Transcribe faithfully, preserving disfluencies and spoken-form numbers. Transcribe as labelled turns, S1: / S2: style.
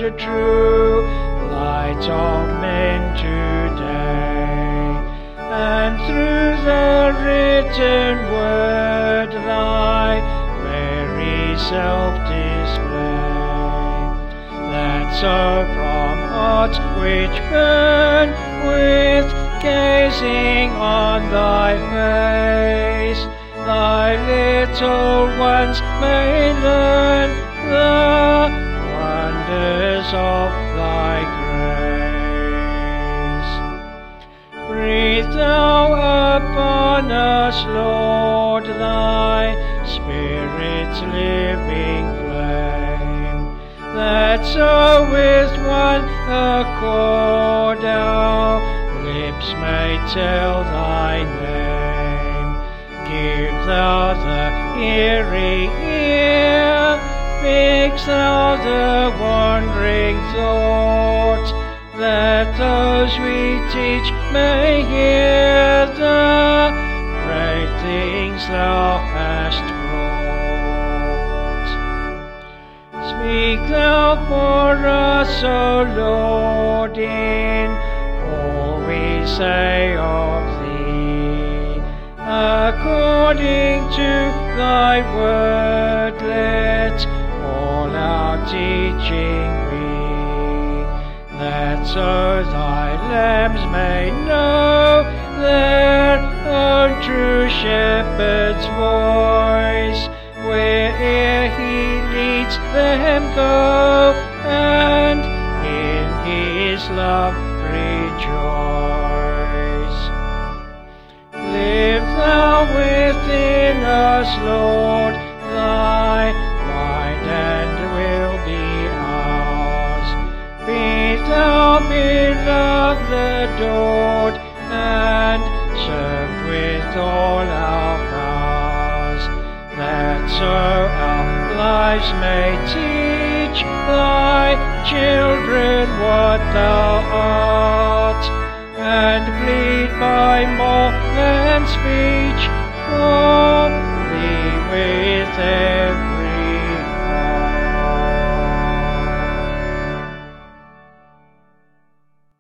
S1: true light of men today, and through the written word thy very self display, that so from hearts which burn with gazing on thy face, thy little ones may learn the wonders of thy grace. Breathe thou upon us, Lord, thy Spirit's living flame, that so with one accord our lips may tell thy name. Give thou the hearing ear, fix thou the wandering thought, that those we teach may hear the great things thou hast brought. Speak thou for us, O Lord, in all we say of thee, according to thy word let all our teaching be, that so thy lambs may know their own true shepherd's voice, where'er he leads them go, and in his love rejoice. Live thou within us, Lord, thy mind and will be ours. Be thou beloved, adored, and served with all our powers, that so our lives may teach thy children what thou art, and plead by more than speech for thee with every